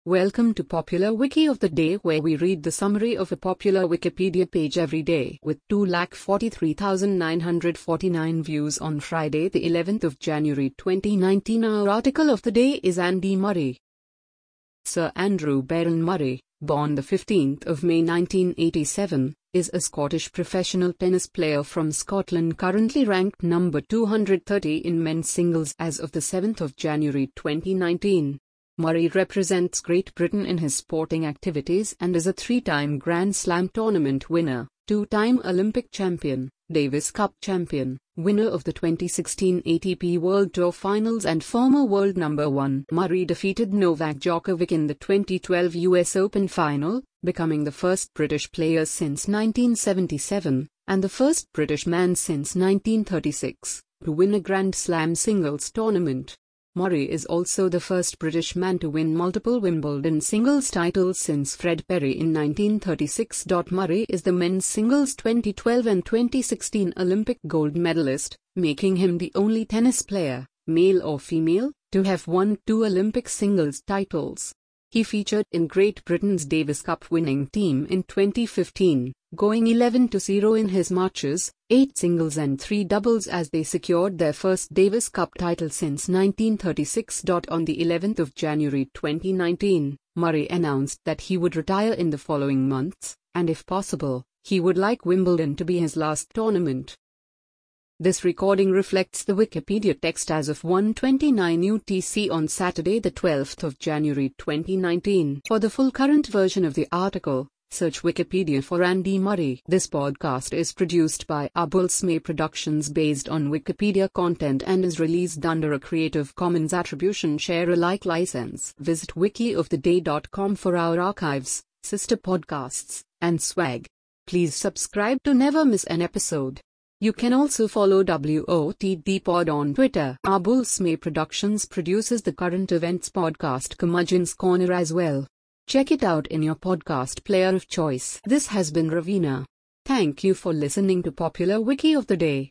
Welcome to Popular Wiki of the Day, where we read the summary of a popular Wikipedia page every day. With 243,949 views on Friday, the 11th of January 2019, our article of the day is Andy Murray. Sir Andrew Baron Murray, born the 15th of May 1987, is a Scottish professional tennis player from Scotland, currently ranked number 230 in men's singles as of the 7th of January 2019. Murray represents Great Britain in his sporting activities and is a three-time Grand Slam tournament winner, two-time Olympic champion, Davis Cup champion, winner of the 2016 ATP World Tour Finals and former world number 1. Murray defeated Novak Djokovic in the 2012 US Open final, becoming the first British player since 1977, and the first British man since 1936, to win a Grand Slam singles tournament. Murray is also the first British man to win multiple Wimbledon singles titles since Fred Perry in 1936. Murray is the men's singles 2012 and 2016 Olympic gold medalist, making him the only tennis player, male or female, to have won 2 Olympic singles titles. He featured in Great Britain's Davis Cup winning team in 2015, going 11-0 in his matches, 8 singles and 3 doubles as they secured their first Davis Cup title since 1936. On the 11th of January 2019, Murray announced that he would retire in the following months, and if possible, he would like Wimbledon to be his last tournament. This recording reflects the Wikipedia text as of 1:29 UTC on Saturday, the 12th of January 2019. For the full current version of the article, search Wikipedia for Andy Murray. This podcast is produced by Abulsme Productions based on Wikipedia content and is released under a Creative Commons Attribution Share Alike license. Visit wikioftheday.com for our archives, sister podcasts, and swag. Please subscribe to never miss an episode. You can also follow WOTD Pod on Twitter. Abulsme Productions produces the current events podcast Curmudgeon's Corner as well. Check it out in your podcast player of choice. This has been Ravina. Thank you for listening to Popular Wiki of the Day.